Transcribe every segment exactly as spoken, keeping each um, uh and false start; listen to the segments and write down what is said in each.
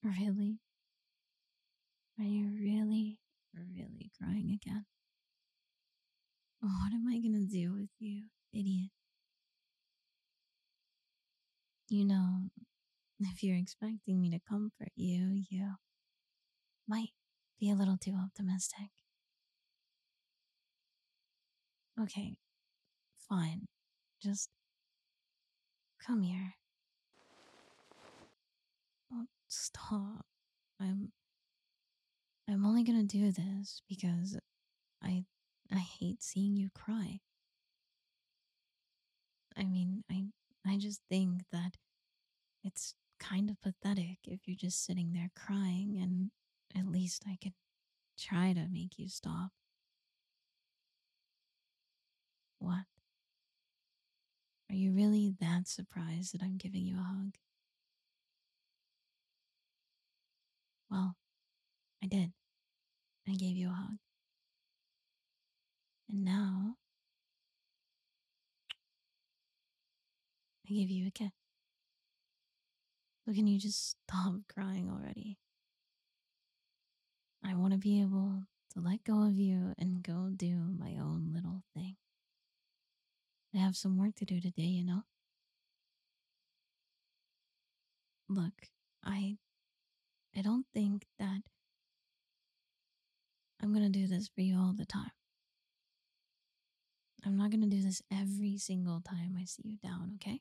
Really? Are you really, really crying again? What am I gonna do with you, idiot? You know, if you're expecting me to comfort you, you might be a little too optimistic. Okay, fine. Just come here. Oh, stop. I'm I'm only gonna do this because I I hate seeing you cry. I mean, I I just think that it's kind of pathetic if you're just sitting there crying, and at least I could try to make you stop. What? Are you really that surprised that I'm giving you a hug? Well, I did. I gave you a hug. And now I give you a kiss. So can you just stop crying already? I want to be able to let go of you and go do my own little thing. I have some work to do today, you know? Look, I I don't think that I'm going to do this for you all the time. I'm not going to do this every single time I see you down, okay?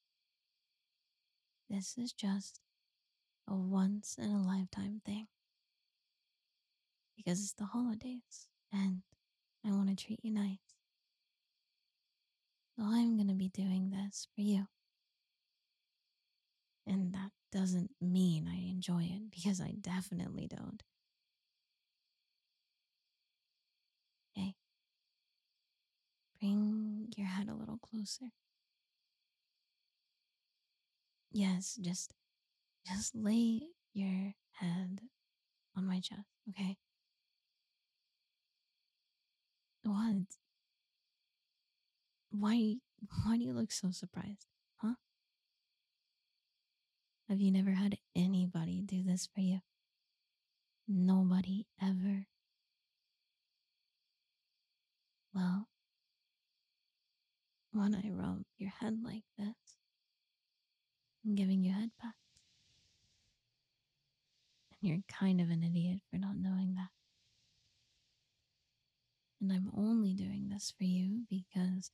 This is just a once in a lifetime thing because it's the holidays and I want to treat you nice. So I'm going to be doing this for you. And that doesn't mean I enjoy it because I definitely don't. Hey, bring your head a little closer. Yes, just just lay your head on my chest, okay? What? Why why do you look so surprised? Huh? Have you never had anybody do this for you? Nobody ever. Well, when I rub your head like this, I'm giving you head pats. And you're kind of an idiot for not knowing that. And I'm only doing this for you because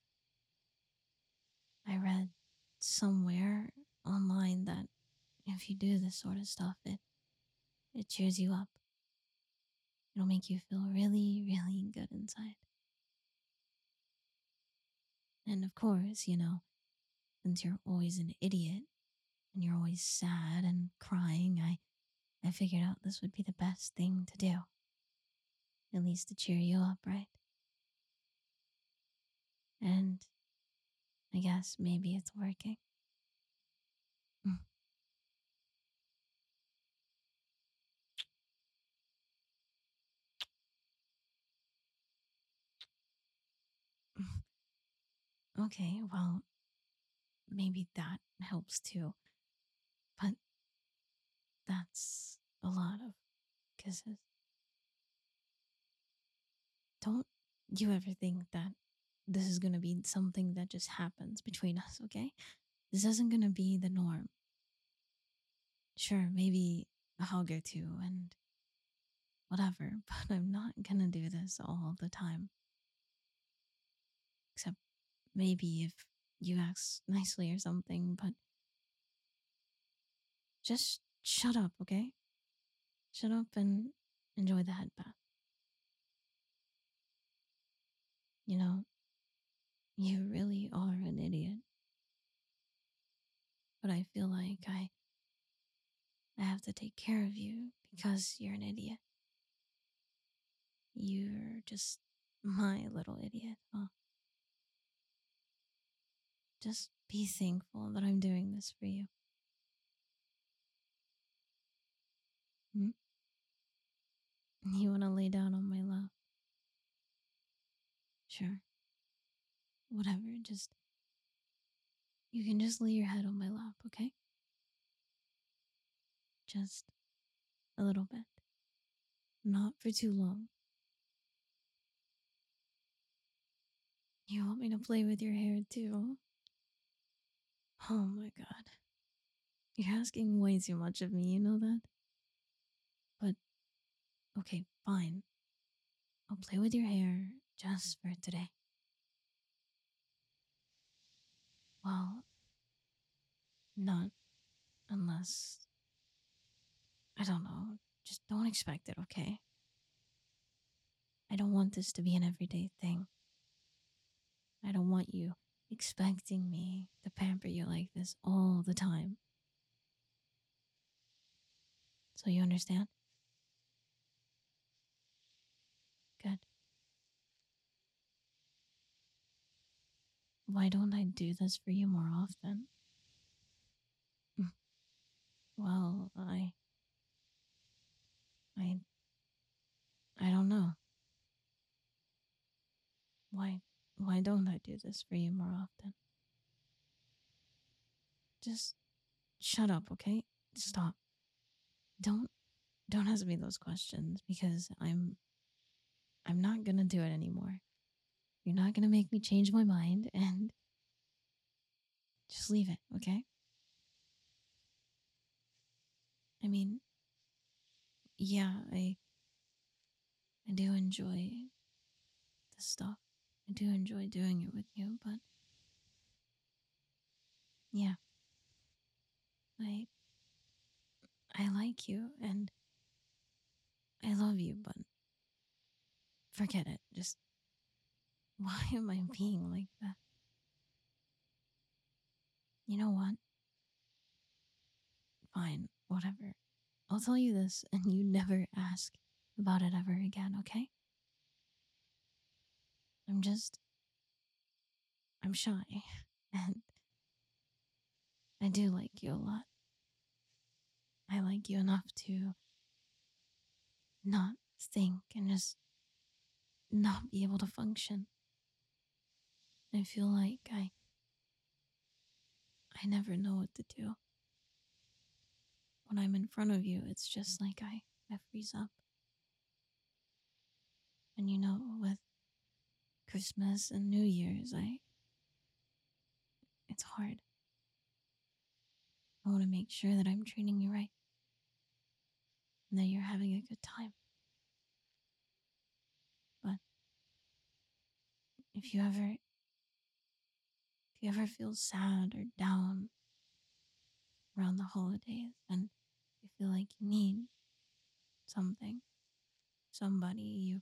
I read somewhere online that if you do this sort of stuff, it it cheers you up. It'll make you feel really, really good inside. And of course, you know, since you're always an idiot and you're always sad and crying, I I figured out this would be the best thing to do. At least to cheer you up, right? And I guess maybe it's working. Okay, well, maybe that helps too. But that's a lot of kisses. Don't you ever think that this is gonna be something that just happens between us, okay? This isn't gonna be the norm. Sure, maybe a hug or two and whatever, but I'm not gonna do this all the time. Except maybe if you ask nicely or something, but just shut up, okay? Shut up and enjoy the head bath. You know, you really are an idiot, but I feel like I I have to take care of you because you're an idiot. You're just my little idiot, huh? Just be thankful that I'm doing this for you. Hmm? You want to lay down on my lap? Sure. Whatever, just. You can just lay your head on my lap, okay? Just A little bit. Not for too long. You want me to play with your hair too? Oh my god. You're asking way too much of me, you know that? But okay, fine. I'll play with your hair just for today. Well, not unless, I don't know. Just don't expect it, okay? I don't want this to be an everyday thing. I don't want you expecting me to pamper you like this all the time. So you understand? Good. Why don't I do this for you more often? Mm, Well, I I I don't know. Why why don't I do this for you more often? Just shut up, okay? Stop. Don't don't ask me those questions because I'm I'm not going to do it anymore. You're not going to make me change my mind and just leave it, okay? I mean, yeah, I I do enjoy this stuff. I do enjoy doing it with you, but yeah, I I like you and I love you, but forget it. Just why am I being like that? You know what? Fine, whatever. I'll tell you this and you never ask about it ever again, okay? I'm just I'm shy and I do like you a lot. I like you enough to not think and just not be able to function. I feel like I I never know what to do. When I'm in front of you, it's just like I, I freeze up. And you know, with Christmas and New Year's, I it's hard. I want to make sure that I'm treating you right and that you're having a good time. But if you ever if you ever feel sad or down around the holidays and you feel like you need something, somebody, you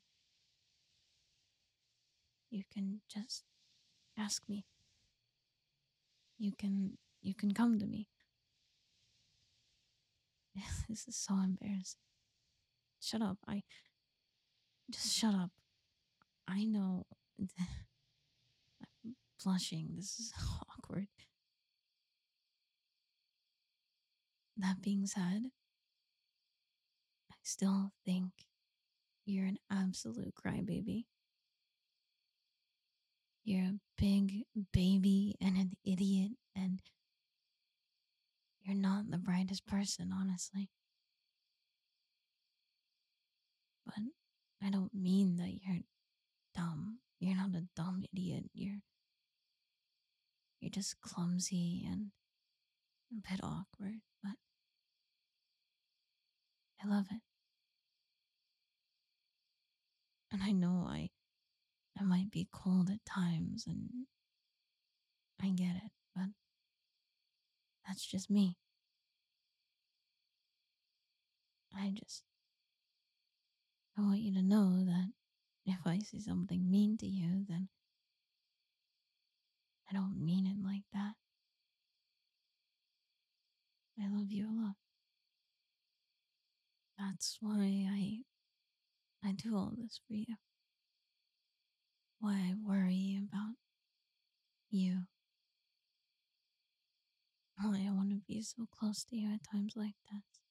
you can just ask me. You can you can come to me. This is so embarrassing. Shut up. I just shut up. I know. I'm blushing. This is awkward. That being said, I still think you're an absolute crybaby. You're a big baby and an idiot, and you're not the brightest person, honestly. But I don't mean that you're dumb. You're not a dumb idiot. You're you're just clumsy and a bit awkward, but I love it. And I know I I might be cold at times and I get it, but that's just me. I just I want you to know that if I say something mean to you, then I don't mean it like that. I love you a lot. That's why I I do all this for you. Why I worry about you. Why I want to be so close to you at times like this.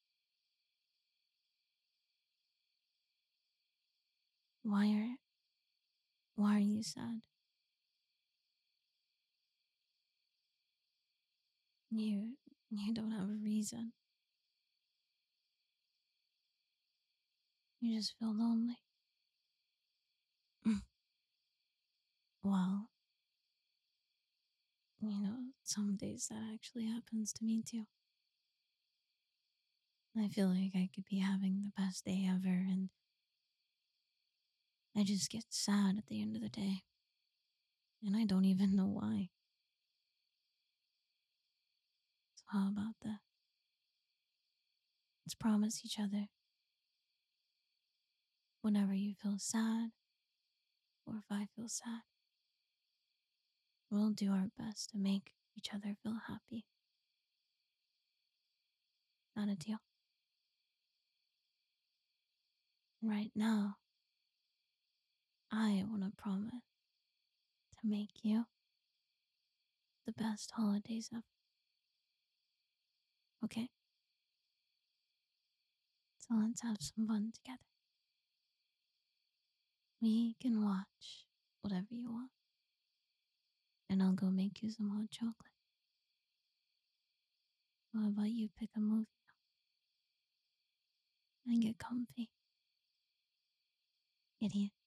Why are why are you sad? You you don't have a reason. You just feel lonely. Well, you know, some days that actually happens to me too. I feel like I could be having the best day ever, and I just get sad at the end of the day. And I don't even know why. So, how about that? Let's promise each other whenever you feel sad, or if I feel sad, we'll do our best to make each other feel happy. Not a deal. Right now, I want to promise to make you the best holidays ever. Okay? So let's have some fun together. We can watch whatever you want, and I'll go make you some hot chocolate. How about you pick a movie and get comfy? Idiot.